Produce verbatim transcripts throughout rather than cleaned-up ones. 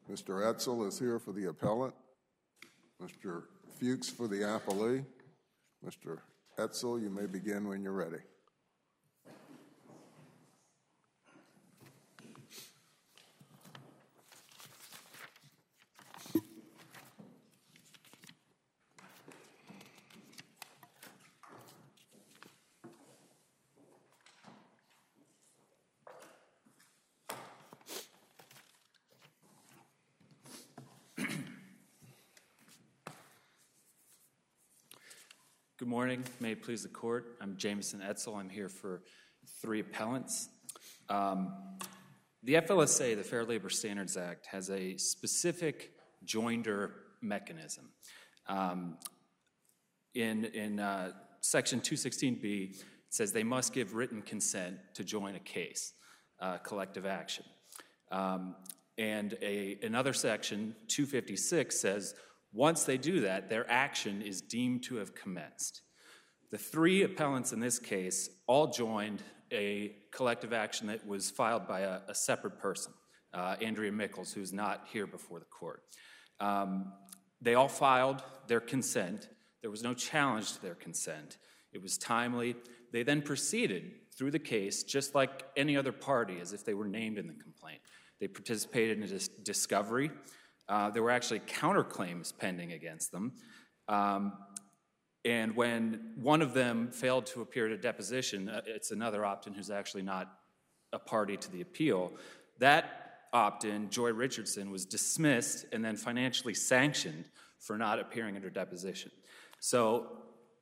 Mister Etzel is here for the appellant. Mister Fuchs for the appellee. Mister Etzel, you may begin when you're ready. Good morning. May it please the court. I'm Jameson Etzel. I'm here for three appellants. Um, the F L S A, the Fair Labor Standards Act, has a specific joinder mechanism. Um, in in uh, Section two sixteen B, it says they must give written consent to join a case, uh, collective action. Um, and a, another section, two fifty-six, says once they do that, their action is deemed to have commenced. The three appellants in this case all joined a collective action that was filed by a, a separate person, uh, Andrea Mickles, who's not here before the court. Um, they all filed their consent. There was no challenge to their consent. It was timely. They then proceeded through the case just like any other party, as if they were named in the complaint. They participated in a dis- discovery. Uh, there were actually counterclaims pending against them. Um, and when one of them failed to appear at a deposition, uh, it's another opt-in who's actually not a party to the appeal. That opt-in, Joy Richardson, was dismissed and then financially sanctioned for not appearing at her deposition. So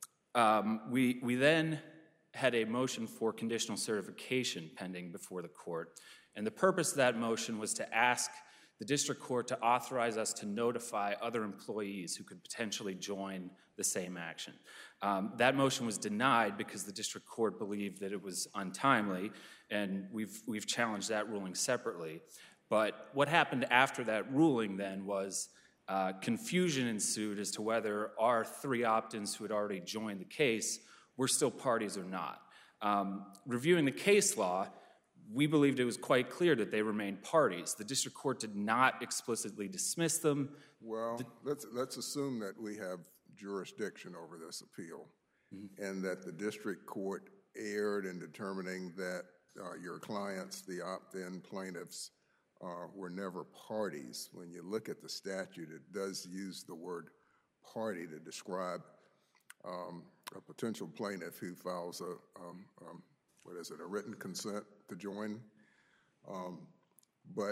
um, we, we then had a motion for conditional certification pending before the court. And the purpose of that motion was to ask the district court to authorize us to notify other employees who could potentially join the same action. Um, that motion was denied because the district court believed that it was untimely, and we've, we've challenged that ruling separately. But what happened after that ruling then was uh, confusion ensued as to whether our three opt-ins who had already joined the case were still parties or not. Um, reviewing the case law, we believed it was quite clear that they remained parties. The district court did not explicitly dismiss them. Well, the, let's let's assume that we have jurisdiction over this appeal, mm-hmm. and that the district court erred in determining that uh, your clients, the opt-in plaintiffs, uh, were never parties. When you look at the statute, it does use the word party to describe um, a potential plaintiff who files a um, um, what is it, a written consent to join. Um, but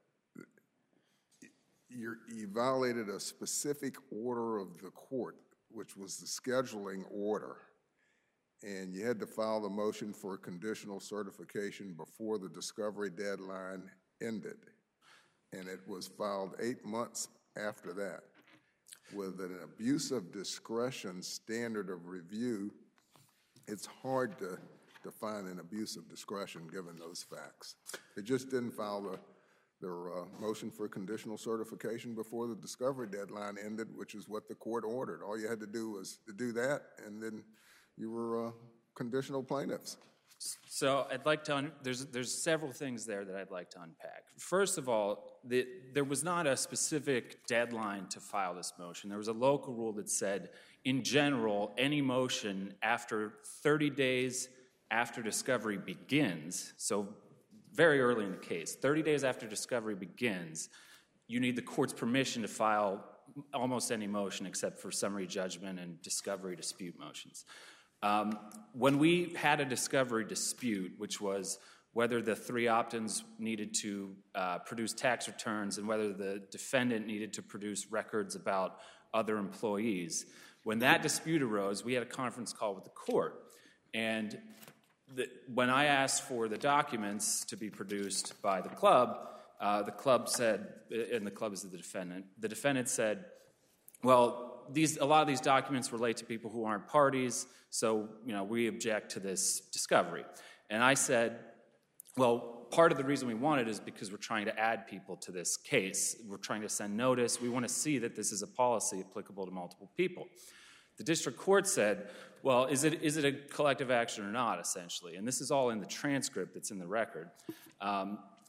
you're, you violated a specific order of the court, which was the scheduling order. And you had to file the motion for conditional certification before the discovery deadline ended. And it was filed eight months after that. With an abuse of discretion standard of review, it's hard to to find an abuse of discretion given those facts. They just didn't file the, their uh, motion for conditional certification before the discovery deadline ended, which is what the court ordered. All you had to do was to do that, and then you were uh, conditional plaintiffs. So I'd like to, un- there's there's several things there that I'd like to unpack. First of all, the, there was not a specific deadline to file this motion. There was a local rule that said, in general, any motion after thirty days after discovery begins, so very early in the case, thirty days after discovery begins, you need the court's permission to file almost any motion except for summary judgment and discovery dispute motions. Um, when we had a discovery dispute, which was whether the three opt-ins needed to uh, produce tax returns and whether the defendant needed to produce records about other employees, when that dispute arose, we had a conference call with the court. And The, when I asked for the documents to be produced by the club, uh, the club said, and the club is the defendant, the defendant said, well, these, a lot of these documents relate to people who aren't parties, so you know we object to this discovery. And I said, well, part of the reason we want it is because we're trying to add people to this case. We're trying to send notice. We want to see that this is a policy applicable to multiple people. The district court said, well, is it is it a collective action or not, essentially? And this is all in the transcript that's in the record. Um,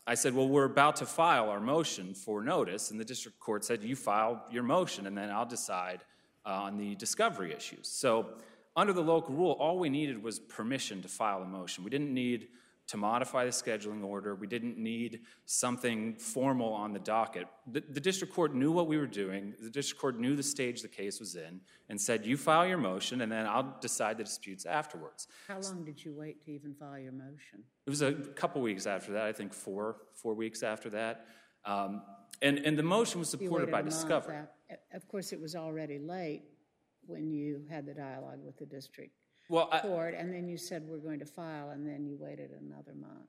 I said, well, we're about to file our motion for notice, and the district court said, you file your motion, and then I'll decide uh, on the discovery issues. So under the local rule, all we needed was permission to file a motion. We didn't need to modify the scheduling order. We didn't need something formal on the docket. The, the district court knew what we were doing. The district court knew the stage the case was in and said, you file your motion, and then I'll decide the disputes afterwards. How long did you wait to even file your motion? It was a couple weeks after that, I think four, four weeks after that. Um, and, and the motion was supported by discovery. Of course, it was already late when you had the dialogue with the district well, I, court, and then you said we're going to file, and then you waited another month.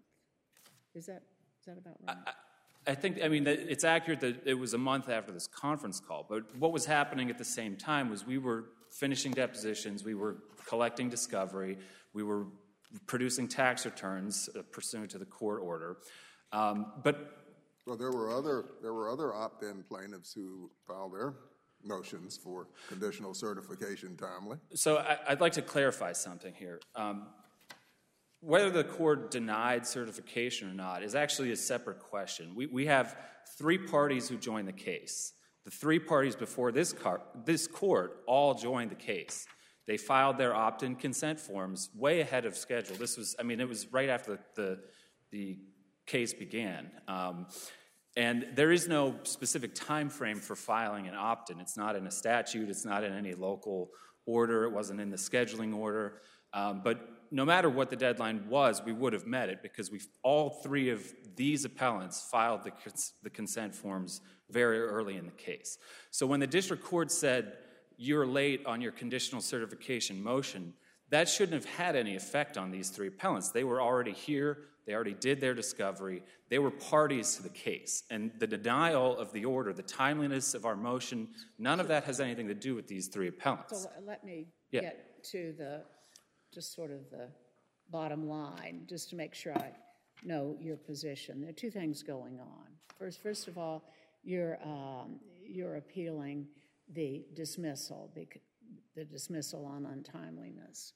Is that is that about right? I, I think, I mean, it's accurate that it was a month after this conference call, but what was happening at the same time was we were finishing depositions, we were collecting discovery, we were producing tax returns uh, pursuant to the court order. Um, but Well, there were other there were other opt-in plaintiffs who filed their motions for conditional certification timely. So I, I'd like to clarify something here. Um, whether the court denied certification or not is actually a separate question. We, we have three parties who joined the case. The three parties before this, car, this court all joined the case. They filed their opt-in consent forms way ahead of schedule. This was, I mean, it was right after the, the, the case began. Um, And there is no specific time frame for filing an opt-in. It's not in a statute. It's not in any local order. It wasn't in the scheduling order. Um, but no matter what the deadline was, we would have met it because we all three of these appellants filed the, cons the consent forms very early in the case. So when the district court said, you're late on your conditional certification motion, that shouldn't have had any effect on these three appellants. They were already here. They already did their discovery. They were parties to the case. And the denial of the order, the timeliness of our motion, none of that has anything to do with these three appellants. So let me Yeah. get to the, just sort of the bottom line, just to make sure I know your position. There are two things going on. First, first of all, you're, um, you're appealing the dismissal, the dismissal on untimeliness.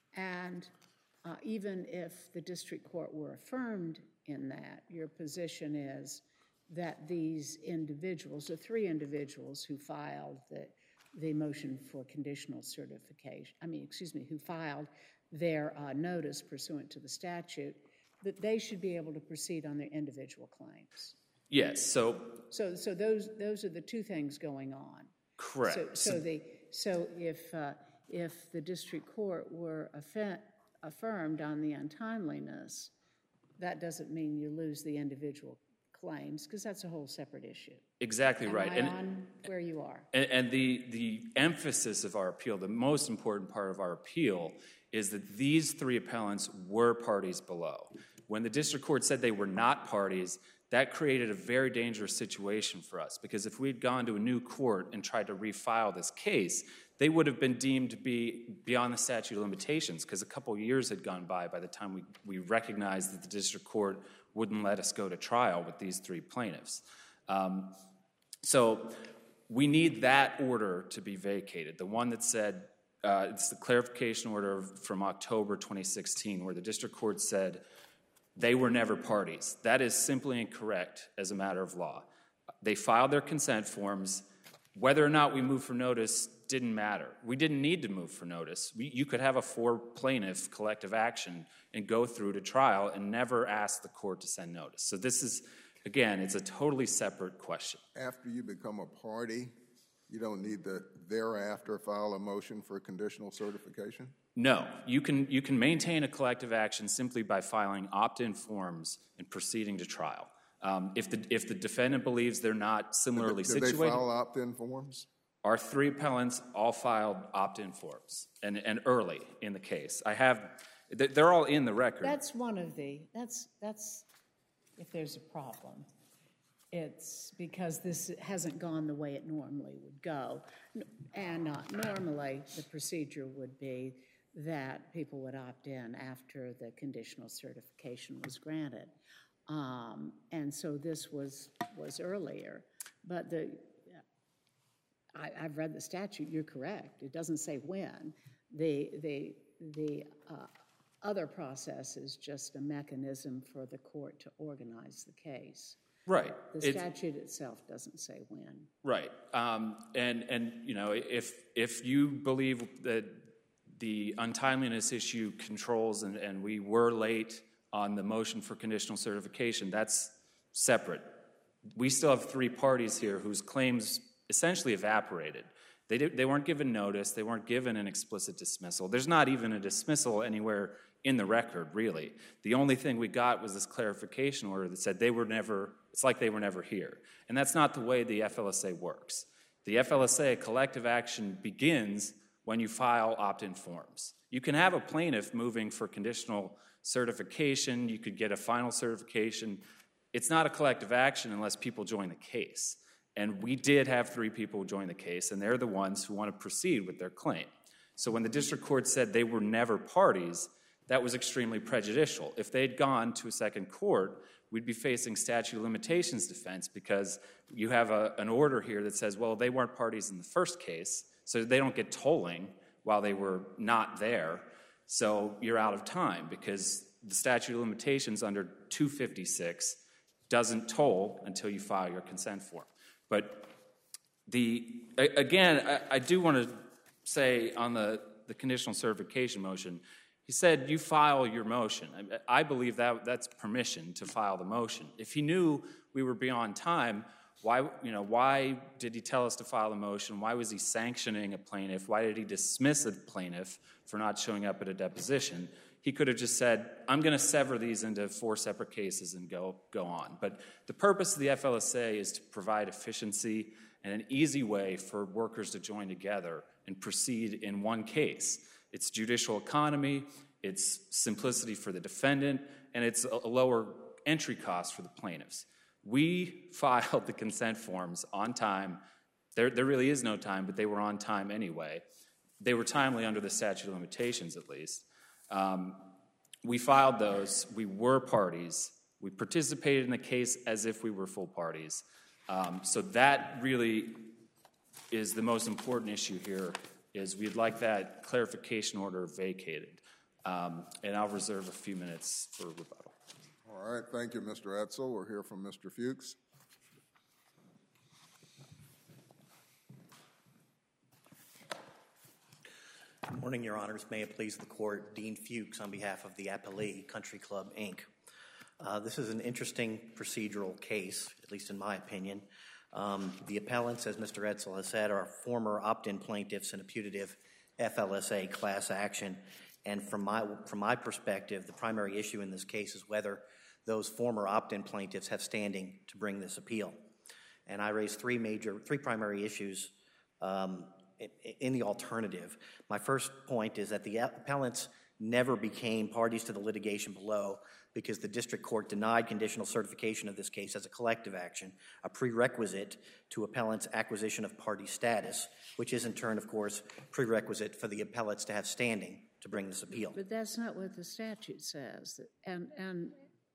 And Uh, even if the district court were affirmed in that, your position is that these individuals, the three individuals who filed the, the motion for conditional certification, I mean, excuse me, who filed their uh, notice pursuant to the statute, that they should be able to proceed on their individual claims. Yes, so... So, so those, those are the two things going on. Correct. So, so, the, so if, uh, if the district court were offended, affirmed on the untimeliness, that doesn't mean you lose the individual claims, because that's a whole separate issue. Exactly Am right. I and, on where you are? And, and the, the emphasis of our appeal, the most important part of our appeal, is that these three appellants were parties below. When the district court said they were not parties, that created a very dangerous situation for us, because if we'd gone to a new court and tried to refile this case, they would have been deemed to be beyond the statute of limitations, because a couple years had gone by by the time we, we recognized that the district court wouldn't let us go to trial with these three plaintiffs. Um, so we need that order to be vacated, the one that said, uh, it's the clarification order from October twenty sixteen, where the district court said they were never parties. That is simply incorrect as a matter of law. They filed their consent forms. Whether or not we moved for notice didn't matter. We didn't need to move for notice. We, you could have a four-plaintiff collective action and go through to trial and never ask the court to send notice. So this is, again, it's a totally separate question. After you become a party, you don't need to thereafter file a motion for conditional certification? No, you can, you can maintain a collective action simply by filing opt-in forms and proceeding to trial. Um, if, the, if the defendant believes they're not similarly did, did situated... they file opt-in forms? Our three appellants all filed opt-in forms, and, and early in the case. I have, they're all in the record. That's one of the, that's, that's, if there's a problem, it's because this hasn't gone the way it normally would go. And uh, normally, the procedure would be that people would opt in after the conditional certification was granted. Um, and so this was, was earlier. But the, I, I've read the statute, you're correct. It doesn't say when. The, the, the uh, other process is just a mechanism for the court to organize the case. Right. The It's- statute itself doesn't say when. Right. Um, and, and, you know, if, if you believe that the untimeliness issue controls and, and we were late on the motion for conditional certification, that's separate. We still have three parties here whose claims essentially evaporated. They, did, they weren't given notice. They weren't given an explicit dismissal. There's not even a dismissal anywhere in the record, really. The only thing we got was this clarification order that said they were never, it's like they were never here. And that's not the way the F L S A works. The F L S A collective action begins when you file opt-in forms. You can have a plaintiff moving for conditional certification. You could get a final certification. It's not a collective action unless people join the case. And we did have three people join the case, and they're the ones who want to proceed with their claim. So when the district court said they were never parties, that was extremely prejudicial. If they'd gone to a second court, we'd be facing statute of limitations defense because you have a, an order here that says, well, they weren't parties in the first case, so they don't get tolling while they were not there. So you're out of time because the statute of limitations under two fifty-six doesn't toll until you file your consent form. But the again, I, I do want to say on the, the conditional certification motion, he said you file your motion. I, I believe that that's permission to file the motion. If he knew we were beyond time, why you know why did he tell us to file the motion? Why was he sanctioning a plaintiff? Why did he dismiss a plaintiff for not showing up at a deposition? He could have just said, I'm going to sever these into four separate cases and go, go on. But the purpose of the F L S A is to provide efficiency and an easy way for workers to join together and proceed in one case. It's judicial economy, it's simplicity for the defendant, and it's a lower entry cost for the plaintiffs. We filed the consent forms on time. There, there really is no time, but they were on time anyway. They were timely under the statute of limitations, at least. Um, we filed those. We were parties. We participated in the case as if we were full parties. Um, so that really is the most important issue here, is we'd like that clarification order vacated. Um, and I'll reserve a few minutes for rebuttal. All right, thank you, Mister Edsel. We'll hear from Mister Fuchs. Good morning, Your Honors. May it please the Court, Dean Fuchs on behalf of the Applee Country Club, Incorporated. Uh, this is an interesting procedural case, at least in my opinion. Um, the appellants, as Mister Edsel has said, are former opt-in plaintiffs in a putative F L S A class action. And from my, from my perspective, the primary issue in this case is whether those former opt-in plaintiffs have standing to bring this appeal. And I raised three major, three primary issues um, in the alternative. My first point is that the appellants never became parties to the litigation below because the district court denied conditional certification of this case as a collective action, a prerequisite to appellants' acquisition of party status, which is in turn, of course, prerequisite for the appellants to have standing to bring this appeal. But that's not what the statute says. And, and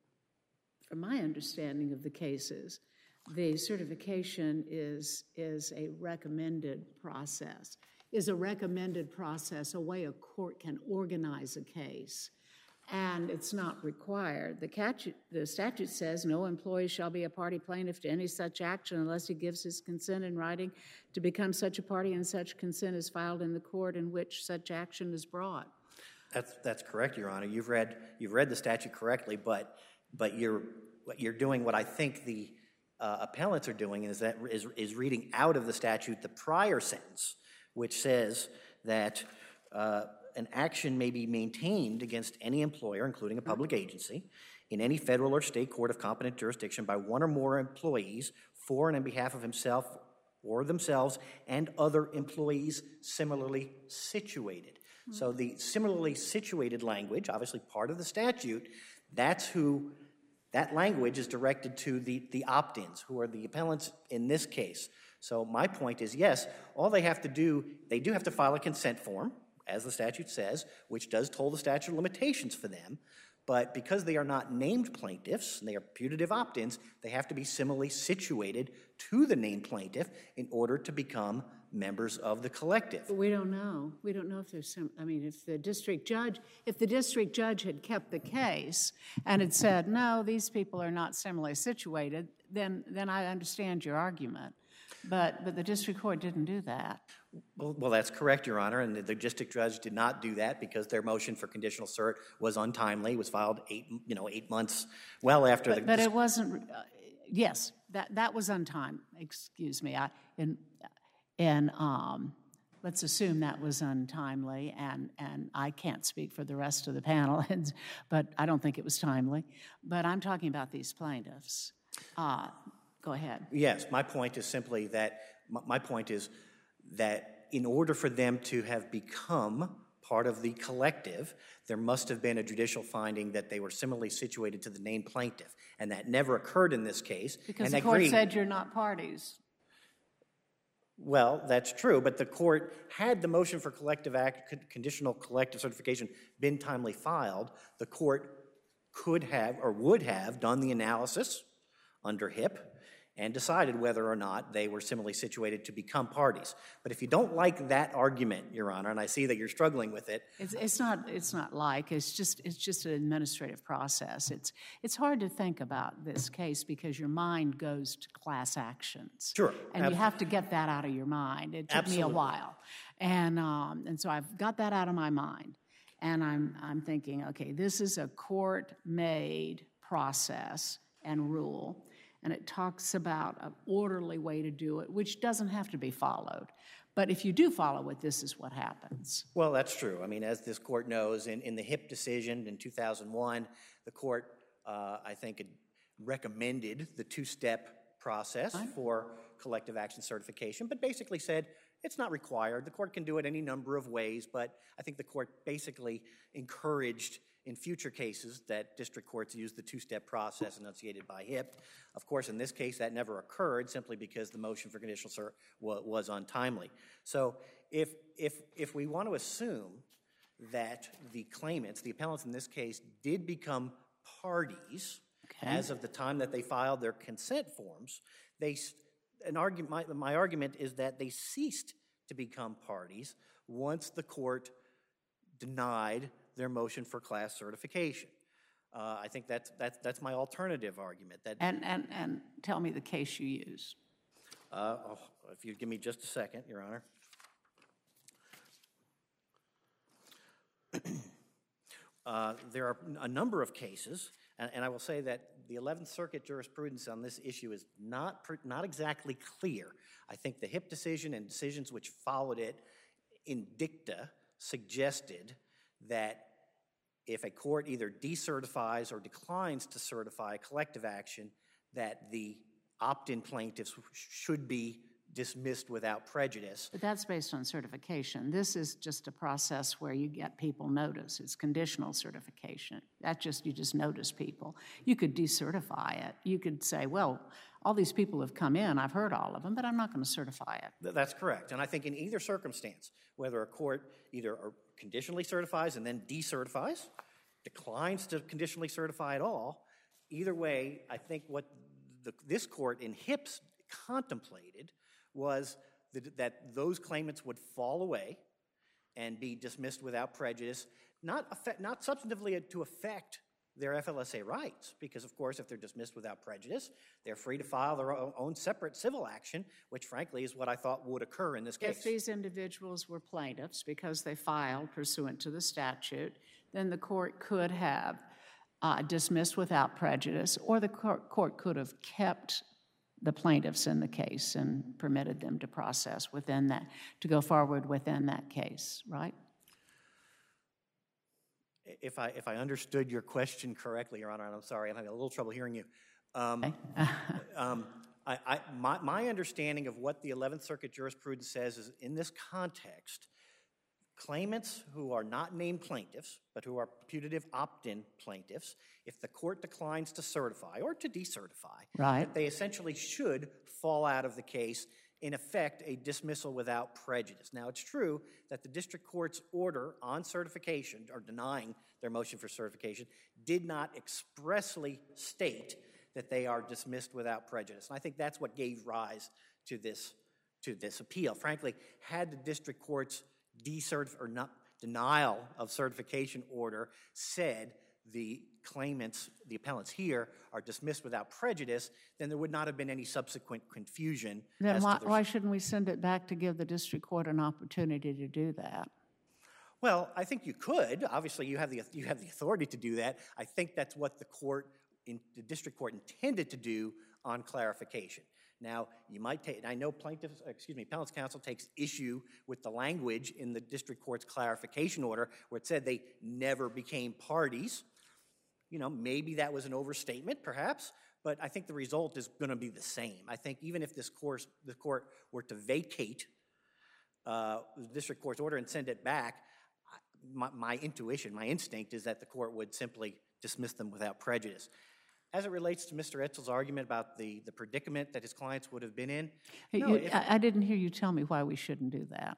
from my understanding of the cases, the certification is, is a recommended process. Is a recommended process a way a court can organize a case? And it's not required. The, catch, the statute says no employee shall be a party plaintiff to any such action unless he gives his consent in writing to become such a party, and such consent is filed in the court in which such action is brought. That's, that's correct, Your Honor. You've read, you've read the statute correctly, but, but you're, you're doing what I think the uh, appellants are doing is, that, is, is reading out of the statute the prior sentence, which says that uh, an action may be maintained against any employer, including a public agency, in any federal or state court of competent jurisdiction by one or more employees for and on behalf of himself or themselves and other employees similarly situated. Mm-hmm. So the similarly situated language, obviously part of the statute, that's who, that language is directed to the, the opt-ins, who are the appellants in this case. So my point is, yes, all they have to do, they do have to file a consent form, as the statute says, which does toll the statute of limitations for them, But because they are not named plaintiffs, and they are putative opt-ins, they have to be similarly situated to the named plaintiff in order to become members of the collective. But we don't know. We don't know if there's some, I mean, if the district judge, if the district judge had kept the case and had said, no, these people are not similarly situated, then, then I understand your argument. But, but the district court didn't do that. Well, well, that's correct, Your Honor, and the, the district judge did not do that because their motion for conditional cert was untimely, was filed eight, you know, eight months well after But, the... but it wasn't, uh, yes, that, that was untimely, excuse me. I, in, in, um, let's assume that was untimely, and, and I can't speak for the rest of the panel, and, but I don't think it was timely. But I'm talking about these plaintiffs. Uh, go ahead. Yes, my point is simply that, my, my point is that in order for them to have become part of the collective, there must have been a judicial finding that they were similarly situated to the named plaintiff, and that never occurred in this case. Because and the court agreed, said you're not parties. Well, that's true, but the court, had the motion for collective act, conditional collective certification been timely filed, the court could have or would have done the analysis under H I P and decided whether or not they were similarly situated to become parties. But if you don't like that argument, Your Honor, and I see that you're struggling with it. It's, it's not. It's not like. It's just. It's just an administrative process. It's. It's hard to think about this case because your mind goes to class actions. Sure, And ab- you have to get that out of your mind. It took Absolutely. me a while, and um, and so I've got that out of my mind, and I'm I'm thinking, okay, this is a court-made process and rule. And it talks about an orderly way to do it, which doesn't have to be followed. But if you do follow it, this is what happens. Well, that's true. I mean, as this court knows, in, in the H I P decision in two thousand one, the court, uh, I think, had recommended the two-step process for collective action certification, but basically said it's not required. The court can do it any number of ways, but I think the court basically encouraged in future cases that district courts use the two-step process enunciated by H I P. Of course, in this case, that never occurred simply because the motion for conditional cert wa was untimely. So if, if, if we want to assume that the claimants, the appellants in this case, did become parties Okay. as of the time that they filed their consent forms, they, an argument, my, my argument is that they ceased to become parties once the court denied their motion for class certification. Uh, I think that's, that's, that's my alternative argument. That, And and and tell me the case you use. uh, oh, if you give me just a second, Your Honor. uh, there are a number of cases, and, and I will say that the eleventh Circuit jurisprudence on this issue is not, pr not exactly clear. I think the H I P decision and decisions which followed it in dicta suggested that if a court either decertifies or declines to certify a collective action, that the opt-in plaintiffs should be dismissed without prejudice. But that's based on certification. This is just a process where you get people notice. It's conditional certification. That just, you just notice people. You could decertify it. You could say, well, all these people have come in, I've heard all of them, but I'm not going to certify it. Th that's correct. And I think in either circumstance, whether a court either conditionally certifies and then decertifies, declines to conditionally certify at all, either way, I think what the, this court in H I P contemplated was that, that those claimants would fall away and be dismissed without prejudice, not, affect, not substantively to affect their F L S A rights, because of course if they're dismissed without prejudice, they're free to file their own, own separate civil action, which frankly is what I thought would occur in this case. If these individuals were plaintiffs because they filed pursuant to the statute, then the court could have uh, dismissed without prejudice, or the court, court could have kept the plaintiffs in the case and permitted them to process within that, to go forward within that case, right? If I, if I understood your question correctly, Your Honor, and I'm sorry, I'm having a little trouble hearing you. Um, Okay. um, I, I, my, my understanding of what the eleventh Circuit jurisprudence says is in this context, claimants who are not named plaintiffs, but who are putative opt-in plaintiffs, if the court declines to certify or to decertify, Right. that they essentially should fall out of the case, in effect, a dismissal without prejudice. Now, it's true that the district court's order on certification, or denying their motion for certification, did not expressly state that they are dismissed without prejudice. And I think that's what gave rise to this, to this appeal. Frankly, had the district court's decertif- or not, denial of certification order said the claimants, the appellants here, are dismissed without prejudice, then there would not have been any subsequent confusion. Then as why, to their why shouldn't we send it back to give the district court an opportunity to do that? Well, I think you could. Obviously, you have the you have the authority to do that. I think that's what the court, in the district court, intended to do on clarification. Now, you might take, and I know plaintiffs, excuse me, appellants counsel takes issue with the language in the district court's clarification order where it said they never became parties. You know, maybe that was an overstatement, perhaps, but I think the result is going to be the same. I think even if this course, the court were to vacate uh, the district court's order and send it back, my, my intuition, my instinct is that the court would simply dismiss them without prejudice. As it relates to Mister Etzel's argument about the, the predicament that his clients would have been in, You- no, if- I, I didn't hear you tell me why we shouldn't do that.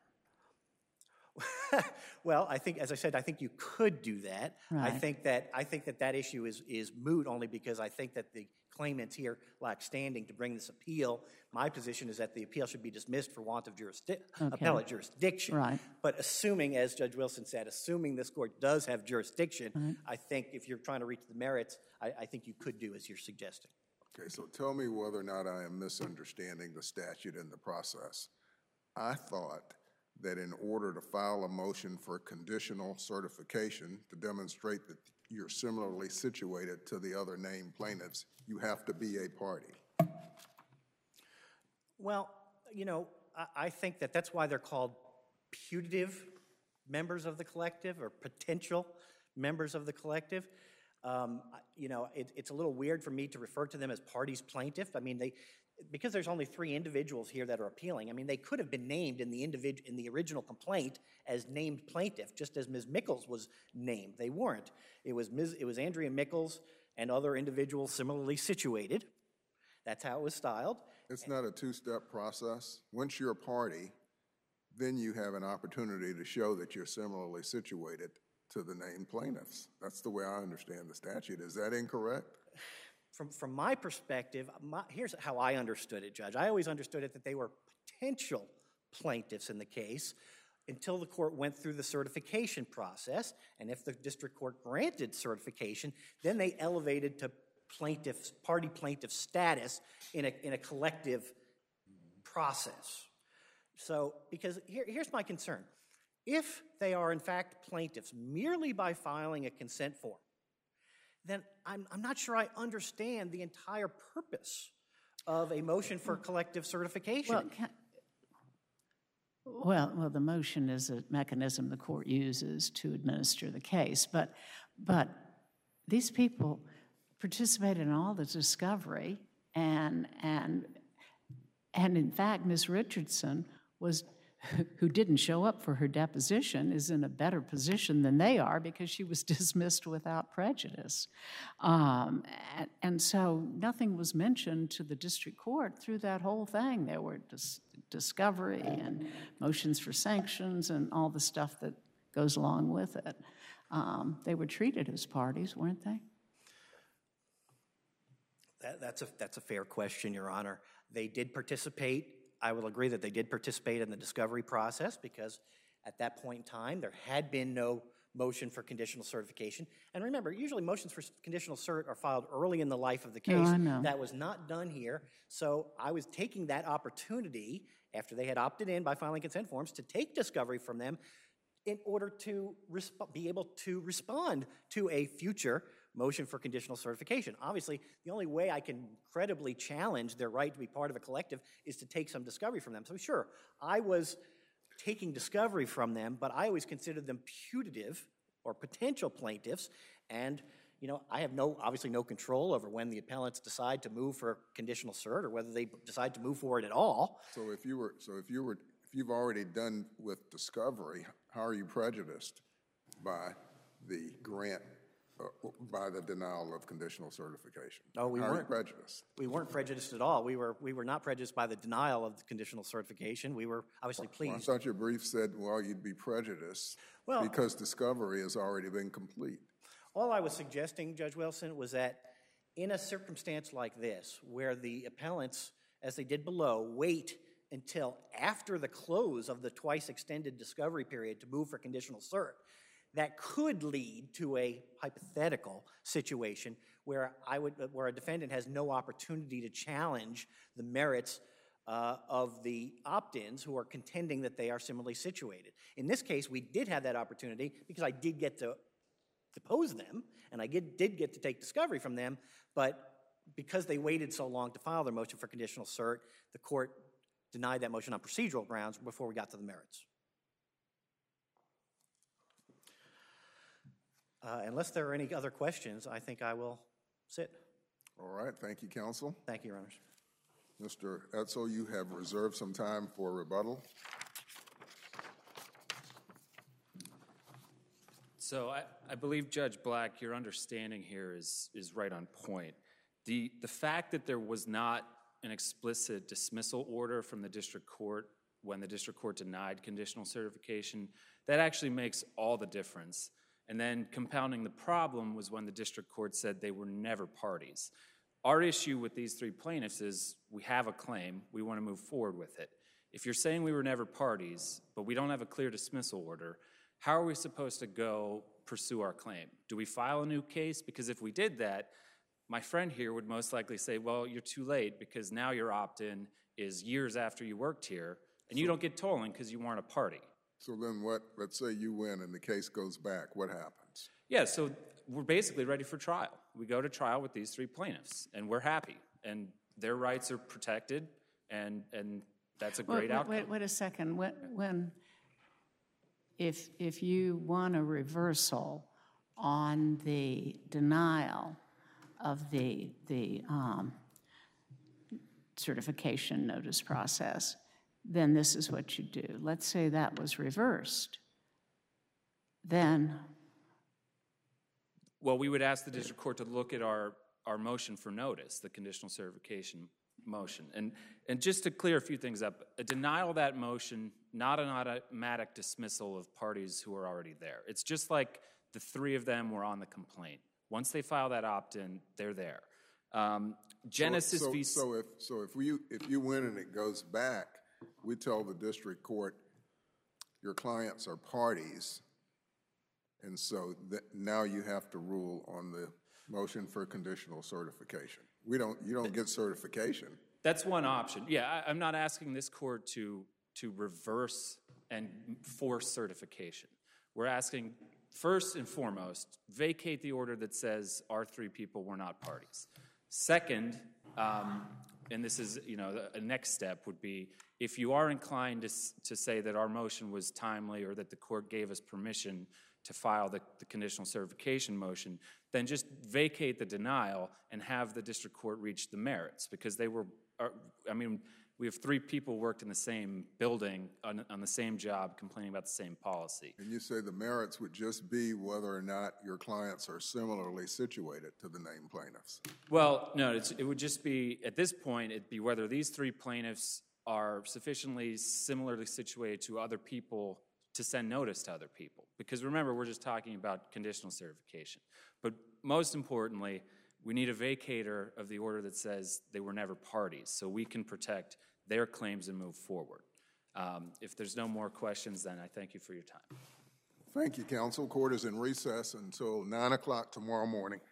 well, I think, as I said, I think you could do that. I Right. think that I think that that issue is is moot only because I think that the claimants here lack standing to bring this appeal. My position is that the appeal should be dismissed for want of jurisdi- Okay. appellate jurisdiction. Right. But assuming, as Judge Wilson said, assuming this court does have jurisdiction, I think if you're trying to reach the merits, I, I think you could do as you're suggesting. Okay, so tell me whether or not I am misunderstanding the statute and the process. I thought that in order to file a motion for conditional certification to demonstrate that you're similarly situated to the other named plaintiffs, you have to be a party. Well, you know, I, I think that that's why they're called putative members of the collective or potential members of the collective. Um, I- you know, it, it's a little weird for me to refer to them as parties plaintiff. I mean, they, because there's only three individuals here that are appealing, I mean, they could have been named in the individ- in the original complaint as named plaintiff, just as Miz Mickles was named. They weren't. It was Miz It was Andrea Mickles and other individuals similarly situated. That's how it was styled. It's not a two-step process. Once you're a party, then you have an opportunity to show that you're similarly situated to the named plaintiffs. That's the way I understand the statute. Is that incorrect? From, from my perspective, my, here's how I understood it, Judge. I always understood it that they were potential plaintiffs in the case until the court went through the certification process, and if the district court granted certification, then they elevated to plaintiffs, party plaintiff status in a, in a collective process. So, because here, here's my concern. If they are in fact plaintiffs merely by filing a consent form, then I'm, I'm not sure I understand the entire purpose of a motion for collective certification. Well, can, well, well, the motion is a mechanism the court uses to administer the case, but, but these people participated in all the discovery, and, and, and in fact, Miz Richardson was, who didn't show up for her deposition, is in a better position than they are because she was dismissed without prejudice. Um, and, and so nothing was mentioned to the district court through that whole thing. There were dis- discovery and motions for sanctions and all the stuff that goes along with it. Um, they were treated as parties, weren't they? That, that's, a, that's a fair question, Your Honor. They did participate. I will agree that they did participate in the discovery process because at that point in time, there had been no motion for conditional certification. And remember, usually motions for conditional cert are filed early in the life of the case. No, I know. That was not done here. So I was taking that opportunity after they had opted in by filing consent forms to take discovery from them in order to resp- be able to respond to a future motion for conditional certification. Obviously, the only way I can credibly challenge their right to be part of a collective is to take some discovery from them. So sure, I was taking discovery from them, but I always considered them putative or potential plaintiffs, and you know, I have no, obviously no control over when the appellants decide to move for conditional cert or whether they decide to move forward at all. So if you were, so if you were, if you've already done with discovery, how are you prejudiced by the grant, uh, by the denial of conditional certification? Oh, we How are you weren't. prejudiced? We weren't prejudiced at all. We were, we were not prejudiced by the denial of the conditional certification. We were obviously Well, I pleased. thought your brief said, well, you'd be prejudiced Well- because discovery has already been complete. All I was suggesting, Judge Wilson, was that in a circumstance like this, where the appellants, as they did below, wait until after the close of the twice extended discovery period to move for conditional cert, that could lead to a hypothetical situation where I would, where a defendant has no opportunity to challenge the merits uh, of the opt-ins who are contending that they are similarly situated. In this case, we did have that opportunity because I did get to depose them, and I get, did get to take discovery from them, but because they waited so long to file their motion for conditional cert, the court denied that motion on procedural grounds before we got to the merits. Uh, unless there are any other questions, I think I will sit. All right, thank you, counsel. Thank you, Your Honors. Mister Edsel, you have reserved some time for rebuttal. So I, I believe, Judge Black, your understanding here is, is right on point. The, the fact that there was not an explicit dismissal order from the district court when the district court denied conditional certification, that actually makes all the difference. And then compounding the problem was when the district court said they were never parties. Our issue with these three plaintiffs is we have a claim, we want to move forward with it. If you're saying we were never parties, but we don't have a clear dismissal order, how are we supposed to go pursue our claim? Do we file a new case? Because if we did that, my friend here would most likely say, well, you're too late because now your opt-in is years after you worked here, and you don't get tolling because you weren't a party. So then what, let's say you win and the case goes back, what happens? Yeah, so we're basically ready for trial. We go to trial with these three plaintiffs, and we're happy, and their rights are protected, and, and that's a great wait, outcome. Wait, wait a second. When, when if, if you want a reversal on the denial of the, the um, certification notice process, then this is what you do. Let's say that was reversed. Then, well, we would ask the district court to look at our, our motion for notice, the conditional certification motion. And, and just to clear a few things up, a denial of that motion, not an automatic dismissal of parties who are already there. It's just like the three of them were on the complaint. Once they file that opt-in, they're there. Um, Genesis so, so, v. So if, so if, we, if you win and it goes back, we tell the district court your clients are parties, and so that now you have to rule on the motion for conditional certification. We don't, you don't get certification. That's one option. Yeah, I, I'm not asking this court to, to reverse and force certification. We're asking, first and foremost, vacate the order that says our three people were not parties. Second, um, and this is, you know, a next step would be if you are inclined to, to say that our motion was timely or that the court gave us permission to file the, the conditional certification motion, then just vacate the denial and have the district court reach the merits, because they were, are, I mean, we have three people worked in the same building on, on the same job complaining about the same policy. And you say the merits would just be whether or not your clients are similarly situated to the named plaintiffs. Well, no, it's, it would just be, at this point, it'd be whether these three plaintiffs are sufficiently similarly situated to other people to send notice to other people. Because remember, we're just talking about conditional certification. But most importantly, we need a vacator of the order that says they were never parties so we can protect their claims and move forward. Um, if there's no more questions, then I thank you for your time. Thank you, counsel. Court is in recess until nine o'clock tomorrow morning.